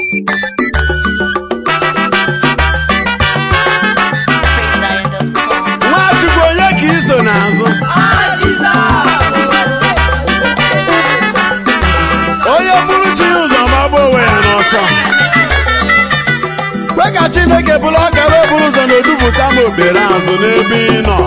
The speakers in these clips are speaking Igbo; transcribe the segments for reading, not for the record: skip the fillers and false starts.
Nwachukwu onye ka iso n'azụ? Onye bụrụ chi ụzọ gbagba onwe ya n'ọsọ. Kwe ka Chineke bụrụ ọkara oburu ụzọ na odupụta m okpere azụ n'ebe ị nọ.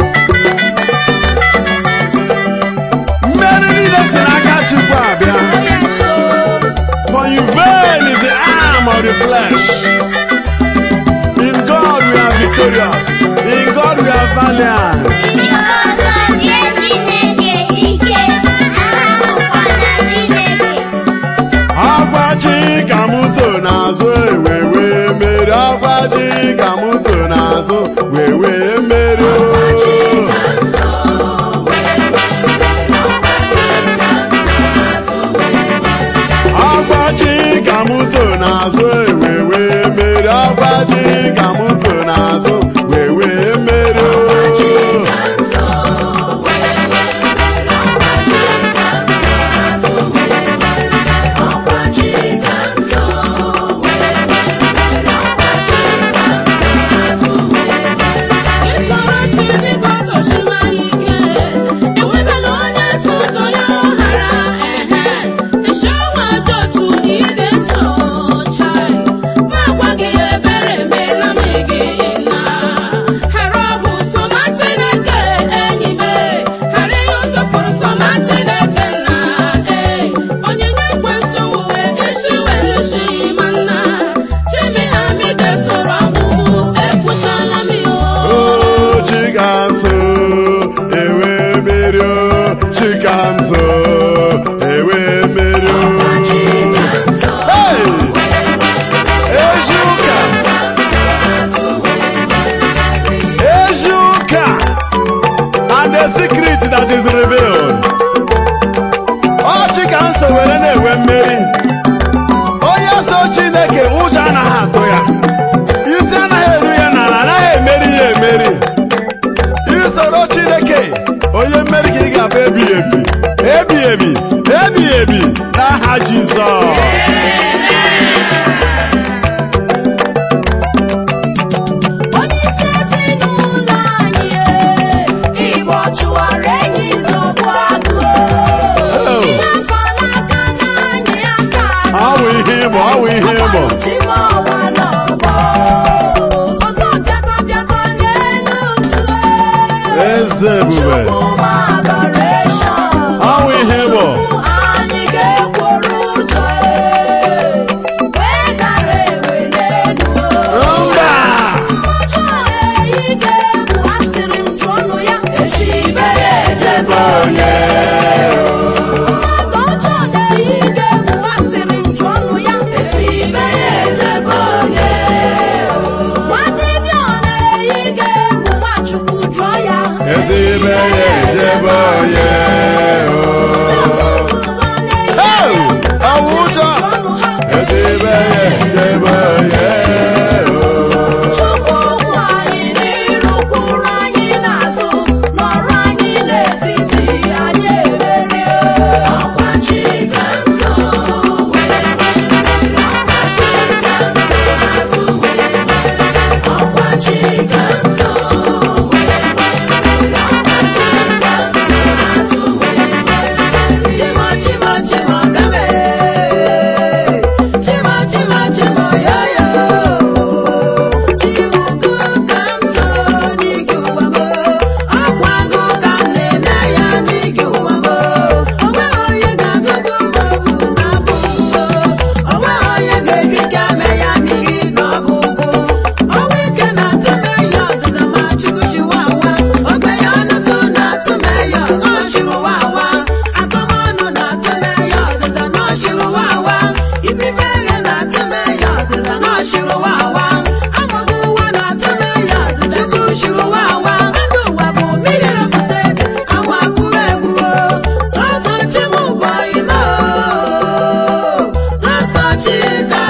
Mmeri niile si n'aka Chukwu abịa. For you veil is the arm of the flesh. In God we are victorious. In God we are valiant. Agbaji ka m so n'azụ ewewe mmeri. Agbaji ka m so n'azụ wewe mmeri. Agbaji ka m so n'azụ ewewe mmeri. Agbaji ka m so n'azụ wewe mmeri. Chikamso, ewe mmeri. Hey! Ejuka! And the secret that is revealed. Oh, Chikamso were na-ewe mmeri. Onye so Chineke ụjọ anaghị atụ ya. Isi anaghị eru ya n'ala, anaghị emeri ya emeri. Isoro Chineke onye mmeri ka ị ga-abụ ebighị ebi, ebighị ebi, ebighị ebi n'aha Jizọs. Onyeisi ezinụlọ anyị Igbo chụwara enyi zọgbu agụ. Ihe akọ n'aka n'anyị aka. Ọ bụ ihe ịbọ, ọ bụ ihe ịbọ. Chimọwa n'ọgbọ. Ọzọ bịata bịata n'elu ntu. Eze ebube. Ọ bụ ihe ịbọ. Anyị ga-ekworo ụjọ wee dara ewe n'elu. Mba! Ụjọ eyi ga-egbu asịrị m chụọnụ ya echibe ya ejebe onye. Mmadụ ọjọọ na-eyi ga-egbu asịrị m chụọnụ ya echibe ya ejebe onye. Nwadibịa ọ na-eyi ga-egbu Nwachukwu jụọ ya Ezibe ya ejebe onye. Ọ bụ ụjọ. Ezibe ya ejebe onye. Chukwu ụkwụ anyị n'iru kwụrụ anyị n'azụ nọrọ anyị n'etiti anyị emeri. Ọkwa Chikamso were mmeri. Ọkwa Chikamso n'azụ were mmeri. Ọkwa Chikamso were mmeri. Ọkwa Chikamso n'azụ were mmeri. Chimo chimo chimo gabe. Chimo chimo chimo yoyo. Chibugo Kamso n'igi ụwa m. Ọkwa gụ ka m na-ele ya n'igi ụwa m. Onweghị onye ga-agụgụ m obu n'abụ ụgụ. Onweghị onye ga-eri ka mee ya mmiri n'ọbụgụ. Ọnwụ ike na-atụ m eyo ọdịda ma Chukwu chiwa awa. Ogbenye ọnụtụ na-atụ m eyo n'ọchịwa awa. Akọmọnụ na-atụ m eyo ọdịda n'ọchịwa awa. Ibibe eghe na-atụ m eyo ọdịda n'ọchịwa awa. Amụgụ ụwa na-atụ m eyo ọdịda Chukwu chiwa awa. Ndụ ụwa bụ mmiri efute awa bụrụ egbuo. Sọsọ chi m bụ ime o. Sọsọ chi ka